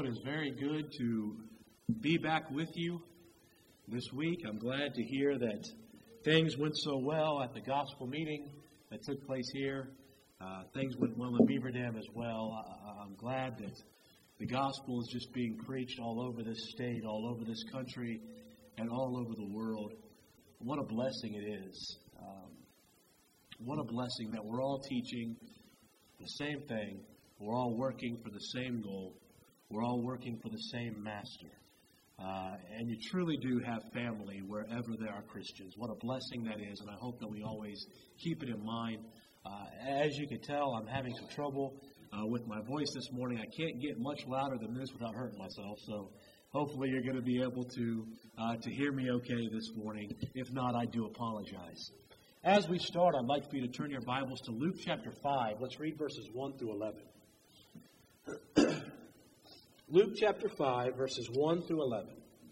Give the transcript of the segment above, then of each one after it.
it is very good to be back with you this week. I'm glad to hear that things went so well at the gospel meeting that took place here. Things went well in Beaver Dam as well. I'm glad that the gospel is just being preached all over this state, all over this country, and all over the world. What a blessing it is. What a blessing that we're all teaching the same thing. We're all working for the same goal. We're all working for the same master. And you truly do have family wherever there are Christians. What a blessing that is, and I hope that we always keep it in mind. As you can tell, I'm having some trouble with my voice this morning. I can't get much louder than this without hurting myself, so hopefully you're going to be able to hear me okay this morning. If not, I do apologize. As we start, I'd like for you to turn your Bibles to Luke chapter 5. Let's read verses 1 through 11. Luke chapter 5, verses 1 through 11.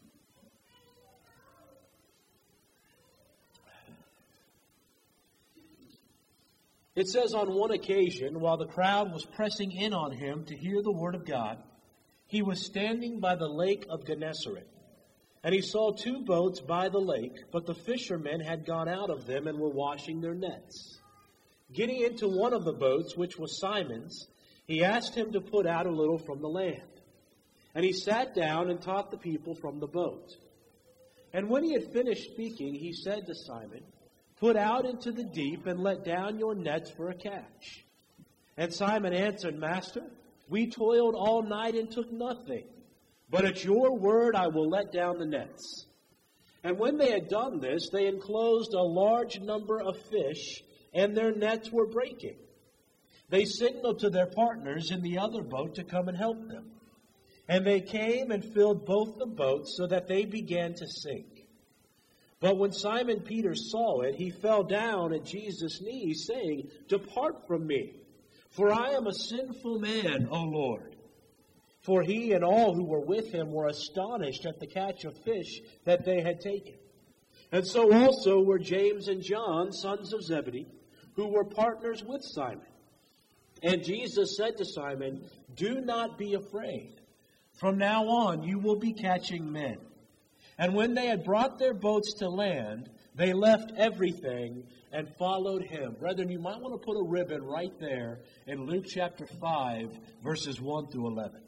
It says, on one occasion, while the crowd was pressing in on him to hear the word of God, he was standing by the lake of Gennesaret. And he saw two boats by the lake, but the fishermen had gone out of them and were washing their nets. Getting into one of the boats, which was Simon's, he asked him to put out a little from the land. And he sat down and taught the people from the boat. And when he had finished speaking, he said to Simon, "Put out into the deep and let down your nets for a catch." And Simon answered, "Master, we toiled all night and took nothing. But at your word I will let down the nets." And when they had done this, they enclosed a large number of fish, and their nets were breaking. They signaled to their partners in the other boat to come and help them. And they came and filled both the boats so that they began to sink. But when Simon Peter saw it, he fell down at Jesus' knees, saying, "Depart from me, for I am a sinful man, O Lord." For he and all who were with him were astonished at the catch of fish that they had taken. And so also were James and John, sons of Zebedee, who were partners with Simon. And Jesus said to Simon, "Do not be afraid. From now on you will be catching men." And when they had brought their boats to land, they left everything and followed him. Brethren, you might want to put a ribbon right there in Luke chapter 5, verses 1 through 11.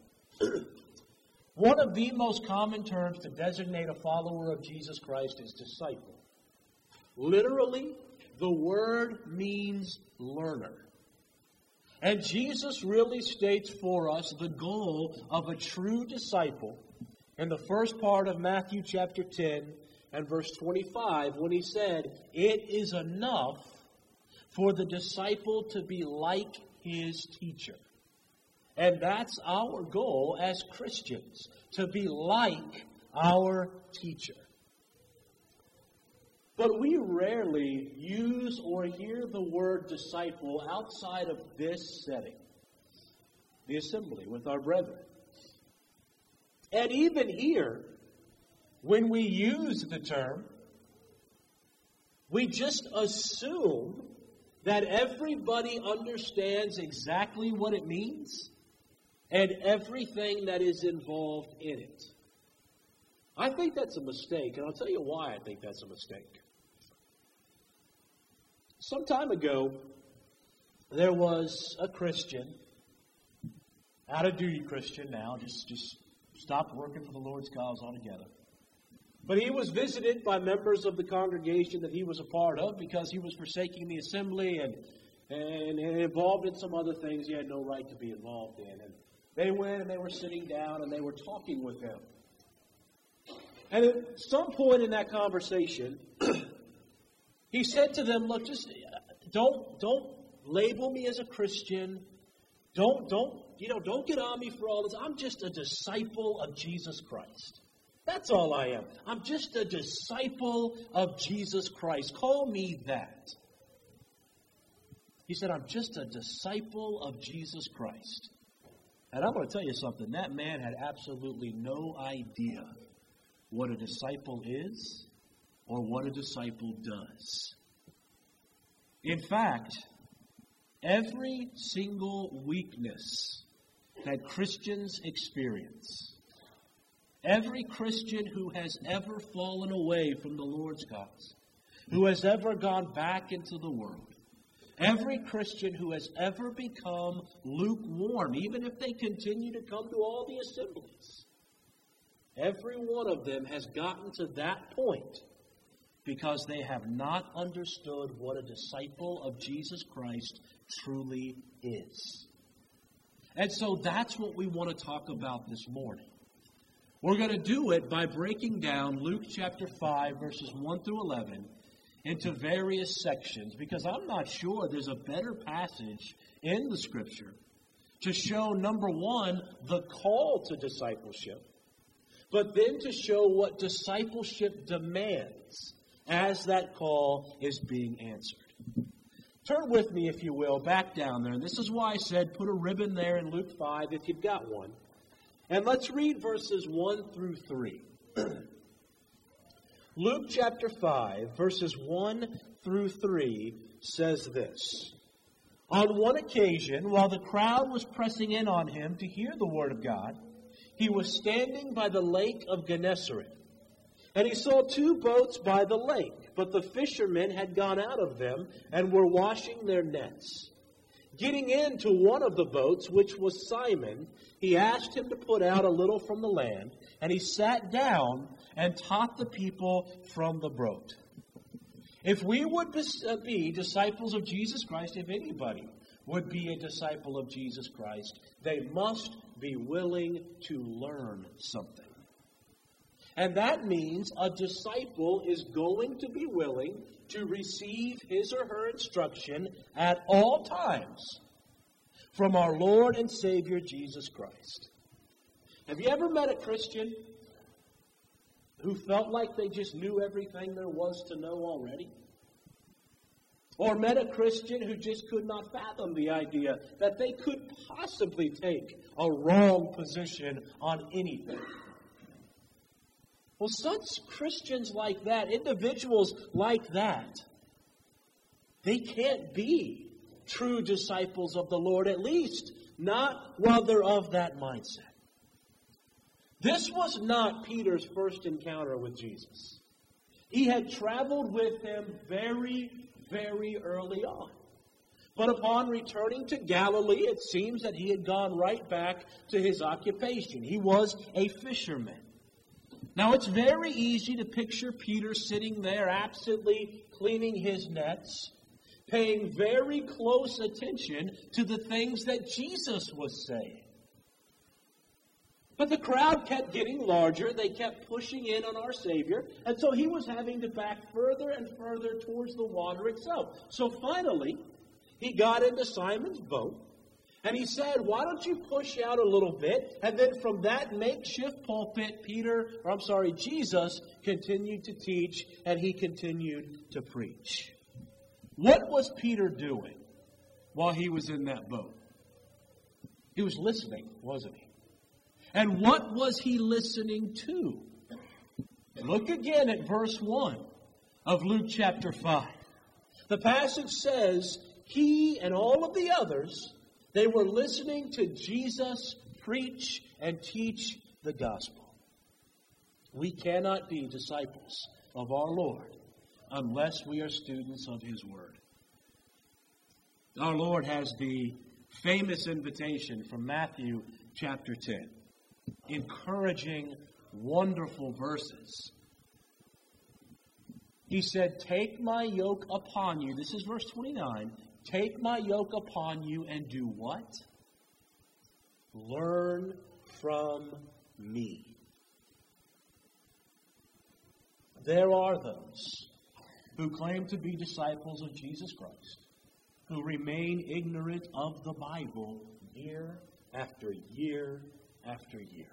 One of the most common terms to designate a follower of Jesus Christ is disciple. Literally, the word means learner. And Jesus really states for us the goal of a true disciple in the first part of Matthew chapter 10 and verse 25 when he said, "It is enough for the disciple to be like his teacher." And that's our goal as Christians, to be like our teacher. But we rarely use or hear the word disciple outside of this setting, the assembly with our brethren. And even here, when we use the term, we just assume that everybody understands exactly what it means and everything that is involved in it. I think that's a mistake, and I'll tell you why I think that's a mistake. Some time ago, there was a Christian, out-of-duty Christian now, just stopped working for the Lord's cause altogether. But he was visited by members of the congregation that he was a part of because he was forsaking the assembly and involved in some other things he had no right to be involved in. And they went and they were sitting down and they were talking with him. And at some point in that conversation, he said to them, "Look, just don't label me as a Christian. Don't get on me for all this. I'm just a disciple of Jesus Christ. That's all I am. I'm just a disciple of Jesus Christ. Call me that." He said, "I'm just a disciple of Jesus Christ." And I'm going to tell you something. That man had absolutely no idea what a disciple is or what a disciple does. In fact, every single weakness that Christians experience. Every Christian who has ever fallen away from the Lord's cause, who has ever gone back into the world, every Christian who has ever become lukewarm, even if they continue to come to all the assemblies, every one of them has gotten to that point because they have not understood what a disciple of Jesus Christ truly is. And so that's what we want to talk about this morning. We're going to do it by breaking down Luke chapter 5, verses 1 through 11, into various sections, because I'm not sure there's a better passage in the Scripture to show, number one, the call to discipleship, but then to show what discipleship demands as that call is being answered. Turn with me, if you will, back down there. And this is why I said put a ribbon there in Luke 5 if you've got one. And let's read verses 1 through 3. Luke chapter 5, verses 1 through 3 says this. On one occasion, while the crowd was pressing in on him to hear the word of God, he was standing by the lake of Gennesaret. And he saw two boats by the lake, but the fishermen had gone out of them and were washing their nets. Getting into one of the boats, which was Simon, he asked him to put out a little from the land, and he sat down and taught the people from the boat. If we would be disciples of Jesus Christ, if anybody would be a disciple of Jesus Christ, they must be willing to learn something. And that means a disciple is going to be willing to receive his or her instruction at all times from our Lord and Savior Jesus Christ. Have you ever met a Christian who felt like they just knew everything there was to know already? Or met a Christian who just could not fathom the idea that they could possibly take a wrong position on anything? Well, such Christians like that, individuals like that, they can't be true disciples of the Lord, at least not while they're of that mindset. This was not Peter's first encounter with Jesus. He had traveled with him very, very early on. But upon returning to Galilee, it seems that he had gone right back to his occupation. He was a fisherman. Now, it's very easy to picture Peter sitting there absently cleaning his nets, paying very close attention to the things that Jesus was saying. But the crowd kept getting larger. They kept pushing in on our Savior. And so he was having to back further and further towards the water itself. So finally, he got into Simon's boat. And he said, why don't you push out a little bit? And then from that makeshift pulpit, Jesus continued to teach and he continued to preach. What was Peter doing while he was in that boat? He was listening, wasn't he? And what was he listening to? Look again at verse 1 of Luke chapter 5. The passage says, he and all of the others, they were listening to Jesus preach and teach the gospel. We cannot be disciples of our Lord unless we are students of his word. Our Lord has the famous invitation from Matthew chapter 10. Encouraging, wonderful verses. He said, take my yoke upon you. This is verse 29. Take my yoke upon you and do what? Learn from me. There are those who claim to be disciples of Jesus Christ, who remain ignorant of the Bible year after year after year.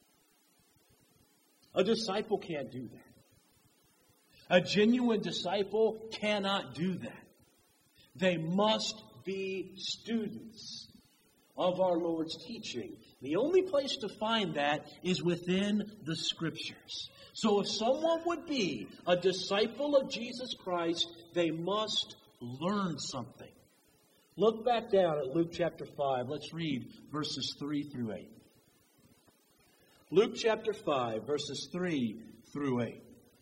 A disciple can't do that. A genuine disciple cannot do that. They must be students of our Lord's teaching. The only place to find that is within the Scriptures. So if someone would be a disciple of Jesus Christ, they must learn something Look back down at Luke chapter 5. Let's read verses 3 through 8. Luke chapter 5, verses 3 through 8.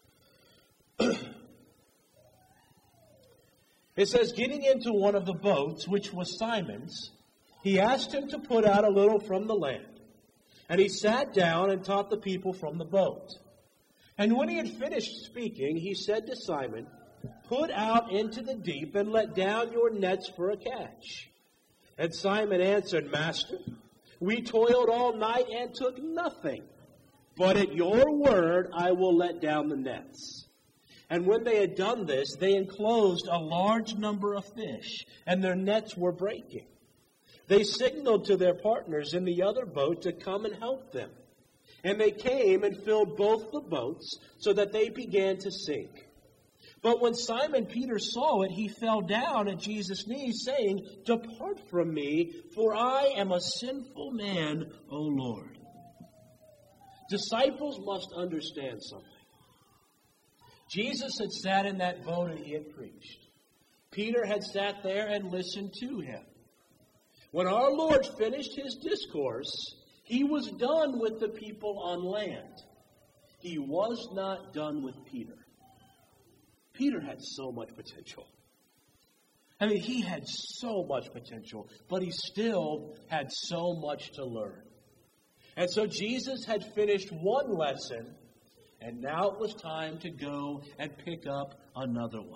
It says, getting into one of the boats, which was Simon's, he asked him to put out a little from the land. And he sat down and taught the people from the boat. And when he had finished speaking, he said to Simon, put out into the deep and let down your nets for a catch. And Simon answered, Master, we toiled all night and took nothing. But at your word I will let down the nets. And when they had done this, they enclosed a large number of fish, and their nets were breaking. They signaled to their partners in the other boat to come and help them. And they came and filled both the boats, so that they began to sink. But when Simon Peter saw it, he fell down at Jesus' knees, saying, depart from me, for I am a sinful man, O Lord. Disciples must understand something. Jesus had sat in that boat and he had preached. Peter had sat there and listened to him. When our Lord finished his discourse, he was done with the people on land. He was not done with Peter. Peter had so much potential. I mean, he had so much potential, but he still had so much to learn. And so Jesus had finished one lesson, and now it was time to go and pick up another one.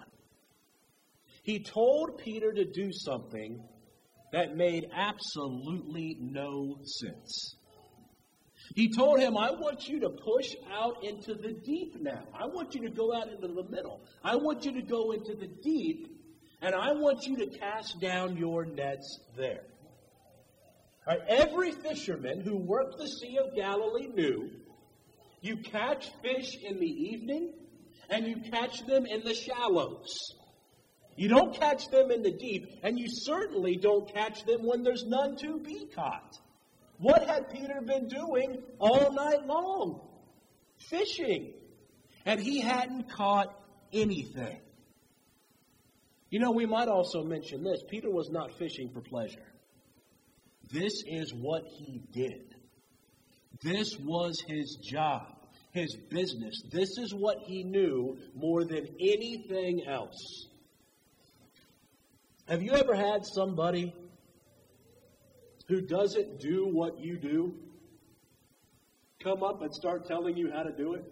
He told Peter to do something that made absolutely no sense. He told him, I want you to push out into the deep now. I want you to go out into the middle. I want you to go into the deep, and I want you to cast down your nets there. All right, every fisherman who worked the Sea of Galilee knew you catch fish in the evening, and you catch them in the shallows. You don't catch them in the deep, and you certainly don't catch them when there's none to be caught. What had Peter been doing all night long? Fishing. And he hadn't caught anything. You know, we might also mention this. Peter was not fishing for pleasure. This is what he did. This was his job, his business. This is what he knew more than anything else. Have you ever had somebody who doesn't do what you do come up and start telling you how to do it?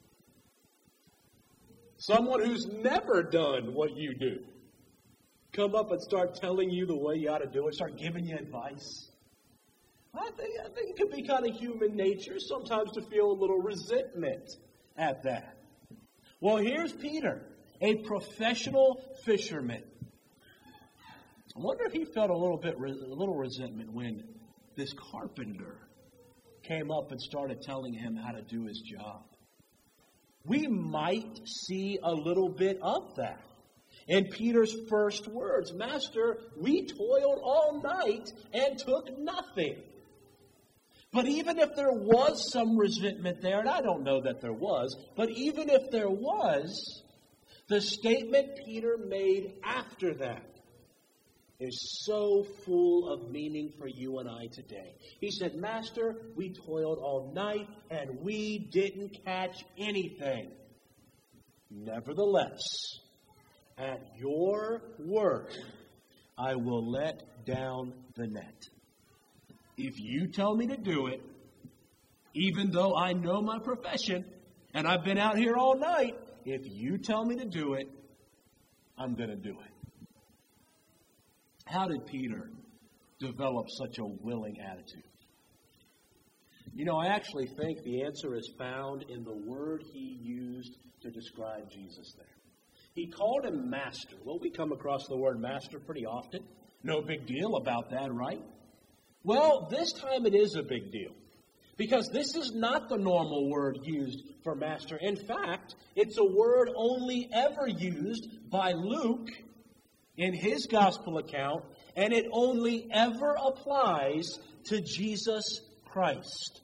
Someone who's never done what you do come up and start telling you the way you ought to do it, start giving you advice. I think it could be kind of human nature sometimes to feel a little resentment at that. Well, here's Peter, a professional fisherman. I wonder if he felt a little resentment when this carpenter came up and started telling him how to do his job. We might see a little bit of that in Peter's first words. Master, we toiled all night and took nothing. But even if there was some resentment there, and I don't know that there was, but even if there was, the statement Peter made after that is so full of meaning for you and I today. He said, Master, we toiled all night and we didn't catch anything. Nevertheless, at your word, I will let down the net. If you tell me to do it, even though I know my profession and I've been out here all night, if you tell me to do it, I'm going to do it. How did Peter develop such a willing attitude? You know, I actually think the answer is found in the word he used to describe Jesus there. He called him master. Well, we come across the word master pretty often. No big deal about that, right? Well, this time it is a big deal. Because this is not the normal word used for master. In fact, it's a word only ever used by Luke in his gospel account, and it only ever applies to Jesus Christ.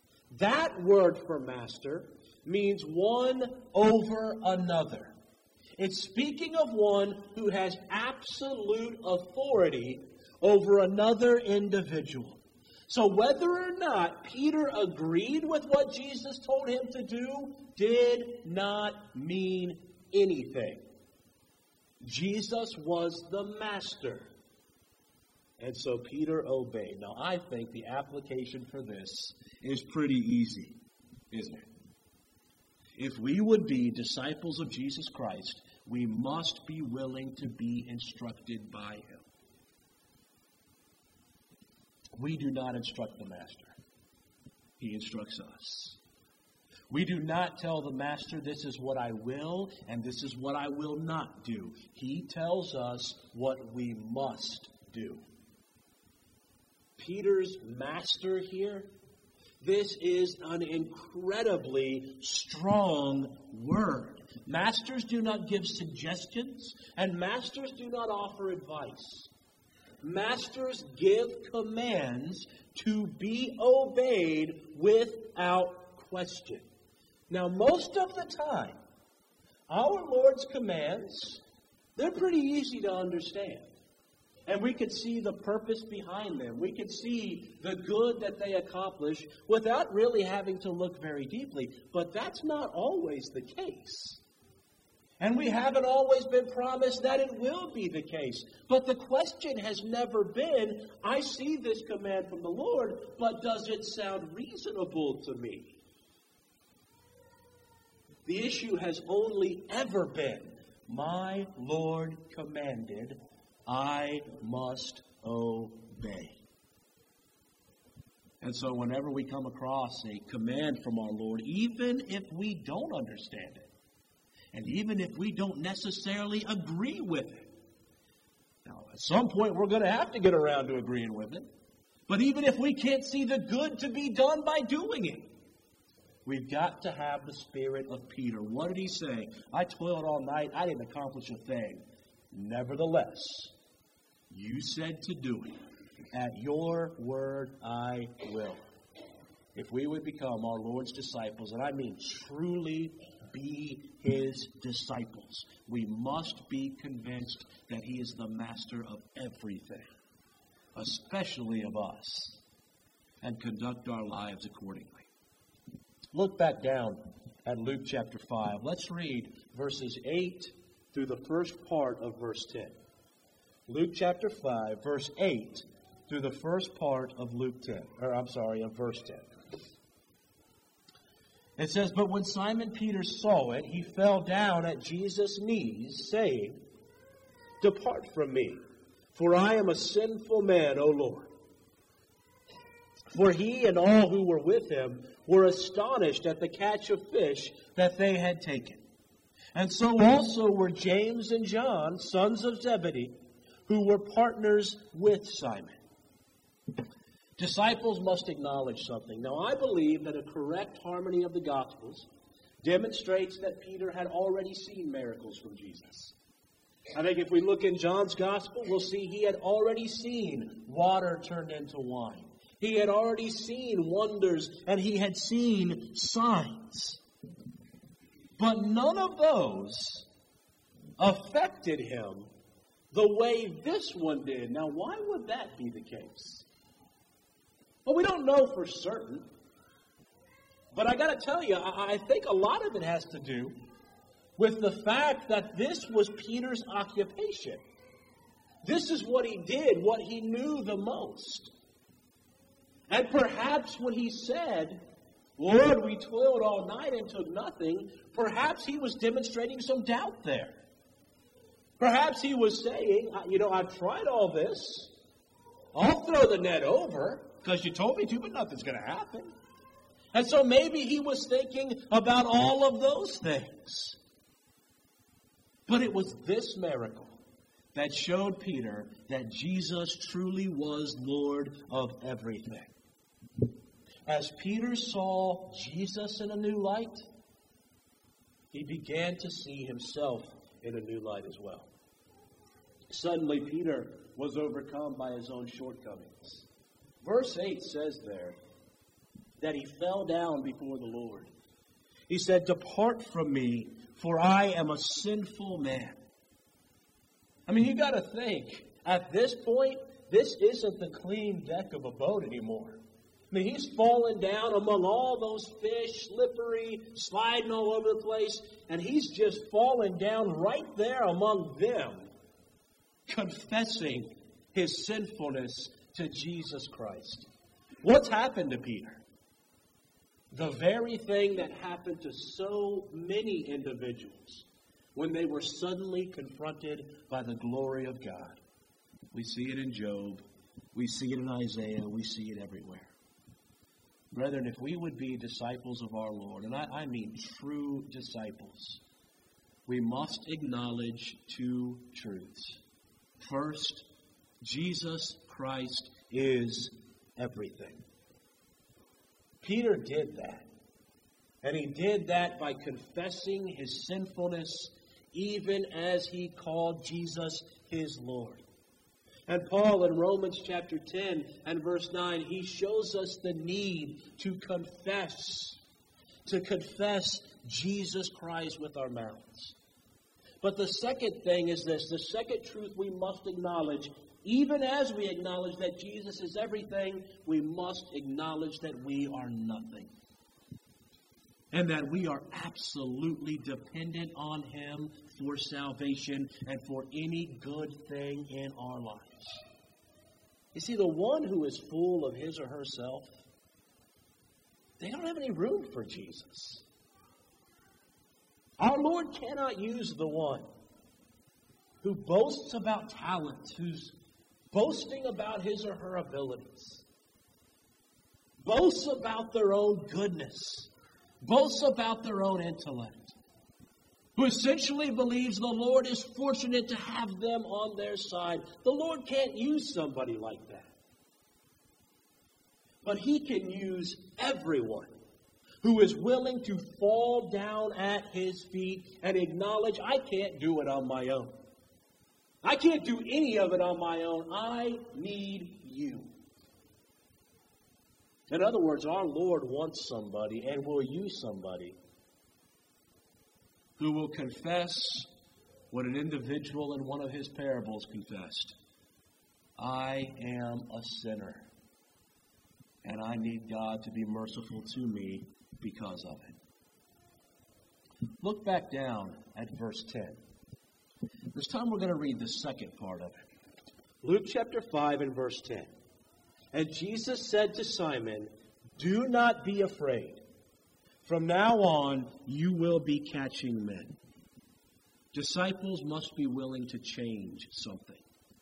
That word for master means one over another. It's speaking of one who has absolute authority over another individual. So whether or not Peter agreed with what Jesus told him to do did not mean anything. Jesus was the master. And so Peter obeyed. Now I think the application for this is pretty easy, isn't it? If we would be disciples of Jesus Christ, we must be willing to be instructed by him. We do not instruct the master. He instructs us. We do not tell the master, this is what I will and this is what I will not do. He tells us what we must do. Peter's master here, this is an incredibly strong word. Masters do not give suggestions, and masters do not offer advice. Masters give commands to be obeyed without question. Now, most of the time, our Lord's commands, they're pretty easy to understand. And we could see the purpose behind them. We could see the good that they accomplish without really having to look very deeply. But that's not always the case. And we haven't always been promised that it will be the case. But the question has never been, I see this command from the Lord, but does it sound reasonable to me? The issue has only ever been, my Lord commanded, I must obey. And so whenever we come across a command from our Lord, even if we don't understand it, and even if we don't necessarily agree with it, now at some point we're going to have to get around to agreeing with it, but even if we can't see the good to be done by doing it, we've got to have the spirit of Peter. What did he say? I toiled all night, I didn't accomplish a thing. Nevertheless, you said to do it. At your word I will. If we would become our Lord's disciples, and I mean truly be his disciples, we must be convinced that he is the master of everything, especially of us, and conduct our lives accordingly. Look back down at Luke chapter 5. Let's read verses 8 through the first part of verse 10. Luke chapter 5, verse 8 through the first part of of verse 10. It says, But when Simon Peter saw it, he fell down at Jesus' knees, saying, Depart from me, for I am a sinful man, O Lord. For he and all who were with him were astonished at the catch of fish that they had taken. And so also were James and John, sons of Zebedee, who were partners with Simon. Disciples must acknowledge something. Now, I believe that a correct harmony of the Gospels demonstrates that Peter had already seen miracles from Jesus. I think if we look in John's Gospel, we'll see he had already seen water turned into wine. He had already seen wonders, and he had seen signs. But none of those affected him the way this one did. Now, why would that be the case? Well, we don't know for certain. But I got to tell you, I think a lot of it has to do with the fact that this was Peter's occupation. This is what he did, what he knew the most. And perhaps when he said, Lord, we toiled all night and took nothing, perhaps he was demonstrating some doubt there. Perhaps he was saying, I've tried all this. I'll throw the net over because you told me to, but nothing's going to happen. And so maybe he was thinking about all of those things. But it was this miracle that showed Peter that Jesus truly was Lord of everything. As Peter saw Jesus in a new light, he began to see himself in a new light as well. Suddenly, Peter was overcome by his own shortcomings. Verse 8 says there that he fell down before the Lord. He said, Depart from me, for I am a sinful man. I mean, you got to think, at this point, this isn't the clean deck of a boat anymore. I mean, he's fallen down among all those fish, slippery, sliding all over the place, and he's just fallen down right there among them, confessing his sinfulness to Jesus Christ. What's happened to Peter? The very thing that happened to so many individuals when they were suddenly confronted by the glory of God. We see it in Job. We see it in Isaiah. We see it everywhere. Brethren, if we would be disciples of our Lord, and I mean true disciples, we must acknowledge two truths. First, Jesus Christ is everything. Peter did that. And he did that by confessing his sinfulness, even as he called Jesus his Lord. And Paul in Romans chapter 10 and verse 9, he shows us the need to confess Jesus Christ with our mouths. But the second thing is this, the second truth we must acknowledge, even as we acknowledge that Jesus is everything, we must acknowledge that we are nothing. And that we are absolutely dependent on Him for salvation and for any good thing in our lives. You see, the one who is full of his or herself, they don't have any room for Jesus. Our Lord cannot use the one who boasts about talent, who's boasting about his or her abilities, boasts about their own goodness, boasts about their own intellect, who essentially believes the Lord is fortunate to have them on their side. The Lord can't use somebody like that. But He can use everyone who is willing to fall down at His feet and acknowledge, I can't do it on my own. I can't do any of it on my own. I need you. In other words, our Lord wants somebody and will use somebody who will confess what an individual in one of his parables confessed. I am a sinner, and I need God to be merciful to me because of it. Look back down at verse 10. This time we're going to read the second part of it. Luke chapter 5 and verse 10. And Jesus said to Simon, do not be afraid. From now on, you will be catching men. Disciples must be willing to change something.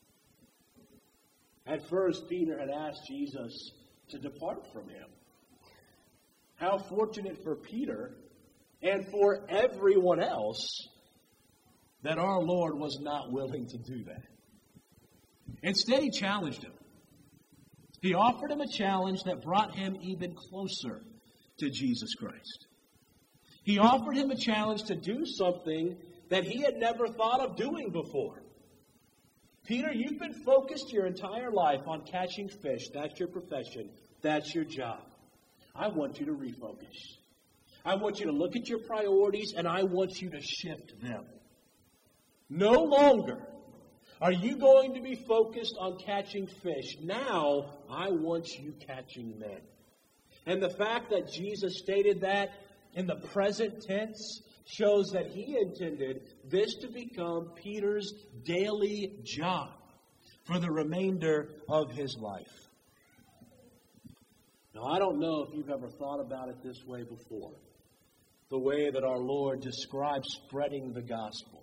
At first, Peter had asked Jesus to depart from him. How fortunate for Peter and for everyone else that our Lord was not willing to do that. Instead, He challenged him. He offered him a challenge that brought him even closer to Jesus Christ. He offered him a challenge to do something that he had never thought of doing before. Peter, you've been focused your entire life on catching fish. That's your profession. That's your job. I want you to refocus. I want you to look at your priorities, and I want you to shift them. No longer are you going to be focused on catching fish. Now, I want you catching men. And the fact that Jesus stated that in the present tense shows that He intended this to become Peter's daily job for the remainder of his life. Now, I don't know if you've ever thought about it this way before, the way that our Lord describes spreading the gospel.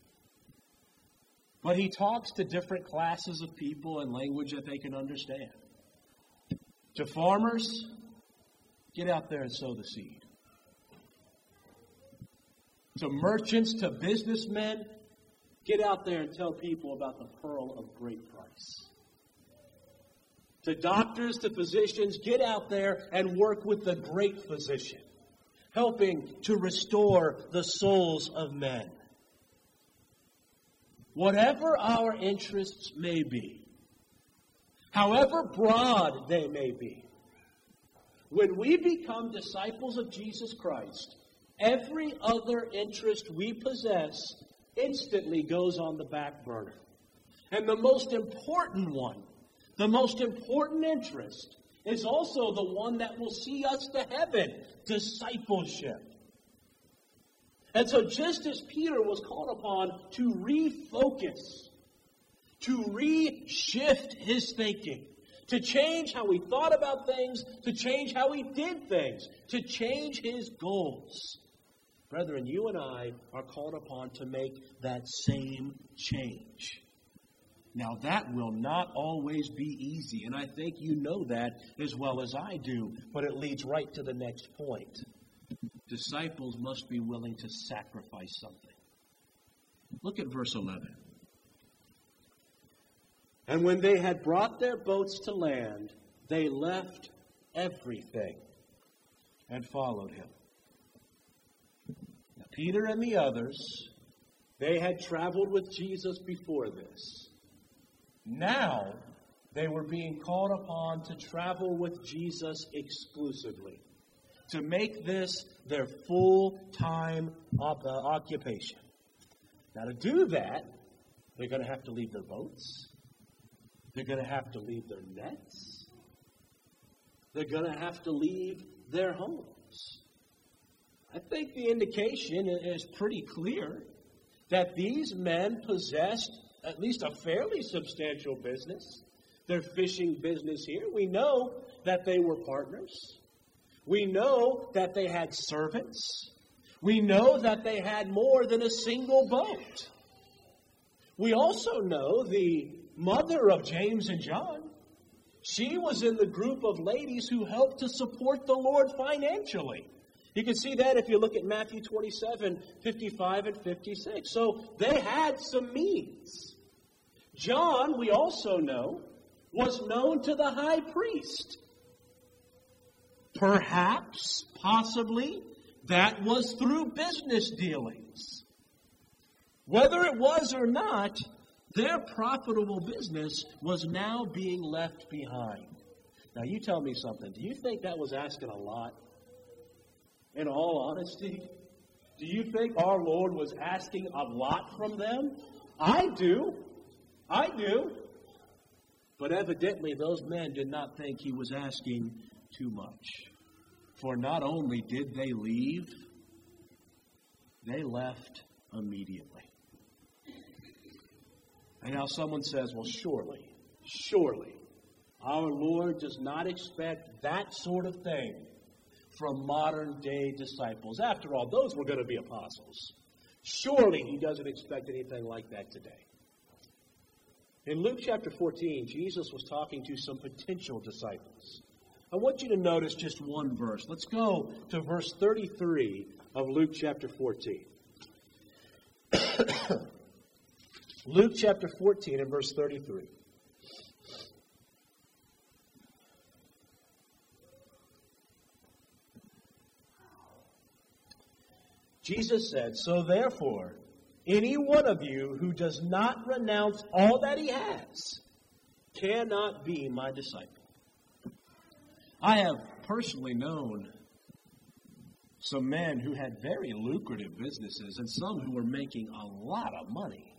But He talks to different classes of people in language that they can understand. To farmers, get out there and sow the seed. To merchants, to businessmen, get out there and tell people about the pearl of great price. To doctors, to physicians, get out there and work with the great physician, helping to restore the souls of men. Whatever our interests may be, however broad they may be, when we become disciples of Jesus Christ every other interest we possess instantly goes on the back burner. And the most important one, the most important interest, is also the one that will see us to heaven, discipleship. And so just as Peter was called upon to refocus, to reshift his thinking, to change how he thought about things, to change how he did things, to change his goals, brethren, you and I are called upon to make that same change. Now, that will not always be easy, and I think you know that as well as I do, but it leads right to the next point. Disciples must be willing to sacrifice something. Look at verse 11. And when they had brought their boats to land, they left everything and followed him. Now, Peter and the others, they had traveled with Jesus before this. Now, they were being called upon to travel with Jesus exclusively, to make this their full-time occupation. Now, to do that, they're going to have to leave their boats. They're going to have to leave their nets. They're going to have to leave their homes. I think the indication is pretty clear that these men possessed at least a fairly substantial business. Their fishing business here. We know that they were partners. We know that they had servants. We know that they had more than a single boat. We also know the mother of James and John. She was in the group of ladies who helped to support the Lord financially. You can see that if you look at Matthew 27, 55 and 56. So they had some means. John, we also know, was known to the high priest. Perhaps, possibly, that was through business dealings. Whether it was or not, their profitable business was now being left behind. Now, you tell me something. Do you think that was asking a lot? In all honesty, do you think our Lord was asking a lot from them? I do. I do. But evidently, those men did not think he was asking too much. For not only did they leave, they left immediately. And now someone says, well, surely, our Lord does not expect that sort of thing from modern-day disciples. After all, those were going to be apostles. Surely he doesn't expect anything like that today. In Luke chapter 14, Jesus was talking to some potential disciples. I want you to notice just one verse. Let's go to verse 33 of Luke chapter 14. Luke chapter 14 and verse 33. Jesus said, so therefore, any one of you who does not renounce all that he has cannot be my disciple. I have personally known some men who had very lucrative businesses and some who were making a lot of money.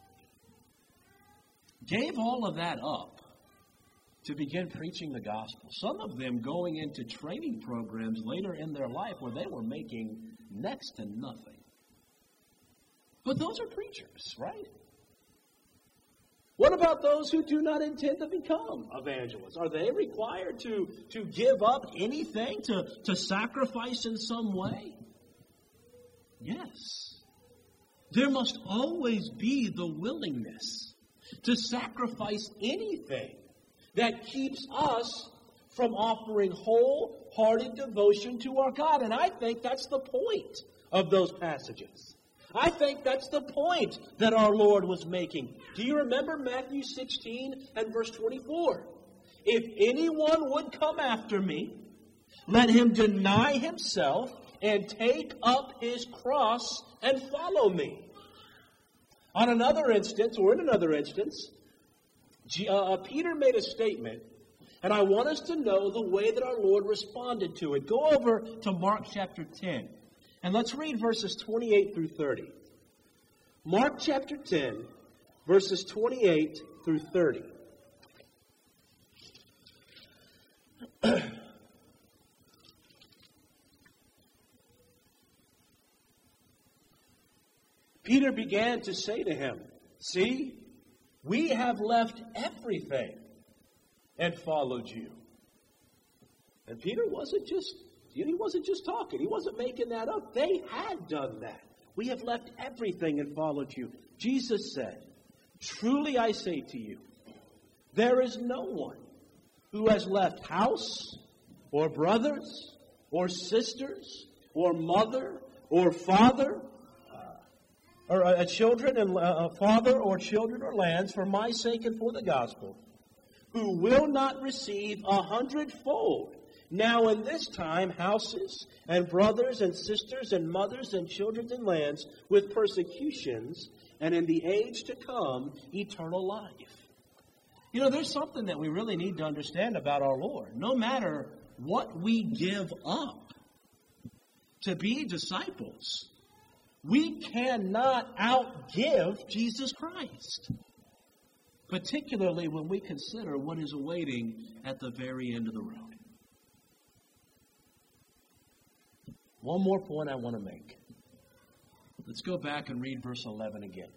Gave all of that up to begin preaching the gospel. Some of them going into training programs later in their life where they were making next to nothing. But those are preachers, right? What about those who do not intend to become evangelists? Are they required to give up anything, to sacrifice in some way? Yes. There must always be the willingness to sacrifice anything that keeps us from offering wholehearted devotion to our God. And I think that's the point of those passages. I think that's the point that our Lord was making. Do you remember Matthew 16 and verse 24? If anyone would come after me, let him deny himself and take up his cross and follow me. In another instance, Peter made a statement, and I want us to know the way that our Lord responded to it. Go over to Mark chapter 10. And let's read verses 28 through 30. Mark chapter 10, verses 28 through 30. Peter began to say to him, "See, we have left everything and followed you." And Peter wasn't just talking. He wasn't making that up. They had done that. "We have left everything and followed you." Jesus said, "Truly I say to you, there is no one who has left house or brothers or sisters or mother or father or children and father or children or lands for my sake and for the gospel, who will not receive 100-fold now in this time houses and brothers and sisters and mothers and children and lands with persecutions, and in the age to come eternal life." You know, there's something that we really need to understand about our Lord. No matter what we give up to be disciples, we cannot outgive Jesus Christ, particularly when we consider what is awaiting at the very end of the road. One more point I want to make. Let's go back and read verse 11 again.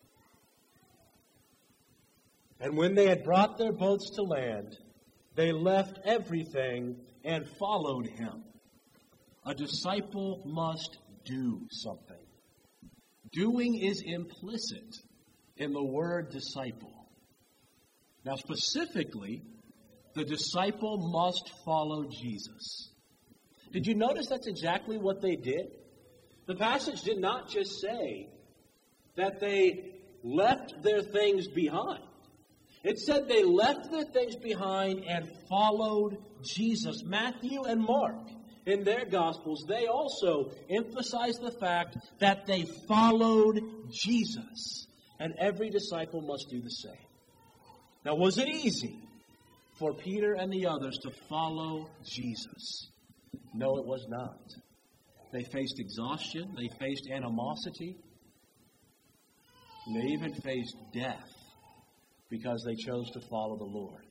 "And when they had brought their boats to land, they left everything and followed him." A disciple must do something. Doing is implicit in the word disciple. Now, specifically, the disciple must follow Jesus. Did you notice that's exactly what they did? The passage did not just say that they left their things behind. It said they left their things behind and followed Jesus. Matthew and Mark, in their Gospels, they also emphasize the fact that they followed Jesus. And every disciple must do the same. Now, was it easy for Peter and the others to follow Jesus? No, it was not. They faced exhaustion. They faced animosity. And they even faced death because they chose to follow the Lord.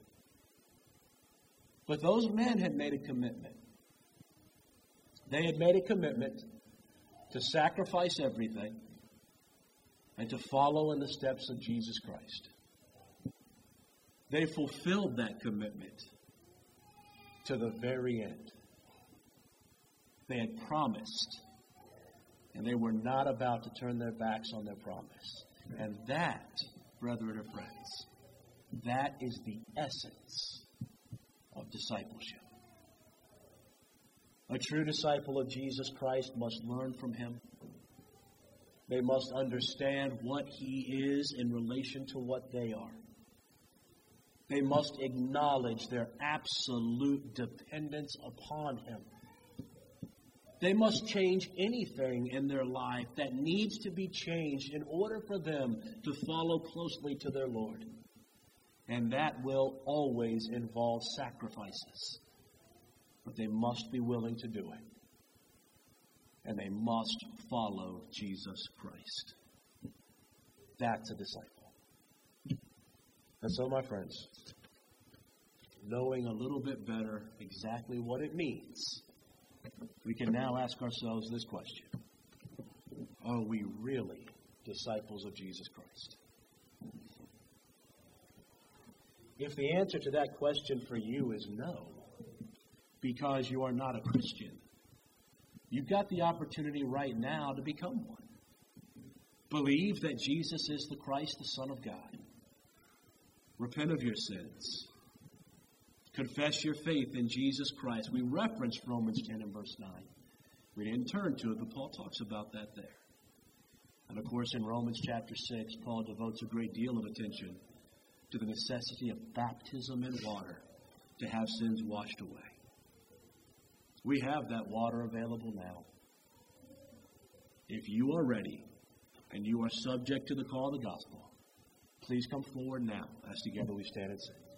But those men had made a commitment. They had made a commitment to sacrifice everything and to follow in the steps of Jesus Christ. They fulfilled that commitment to the very end. They had promised, and they were not about to turn their backs on their promise. And that, brethren and friends, that is the essence of discipleship. A true disciple of Jesus Christ must learn from him. They must understand what he is in relation to what they are. They must acknowledge their absolute dependence upon him. They must change anything in their life that needs to be changed in order for them to follow closely to their Lord. And that will always involve sacrifices. But they must be willing to do it. And they must follow Jesus Christ. That's a disciple. And so, my friends, knowing a little bit better exactly what it means, we can now ask ourselves this question: are we really disciples of Jesus Christ? If the answer to that question for you is no, because you are not a Christian, you've got the opportunity right now to become one. Believe that Jesus is the Christ, the Son of God. Repent of your sins. Confess your faith in Jesus Christ. We referenced Romans 10 and verse 9. We didn't turn to it, but Paul talks about that there. And of course, in Romans chapter 6, Paul devotes a great deal of attention to the necessity of baptism in water to have sins washed away. We have that water available now. If you are ready and you are subject to the call of the gospel, please come forward now as together we stand and sing.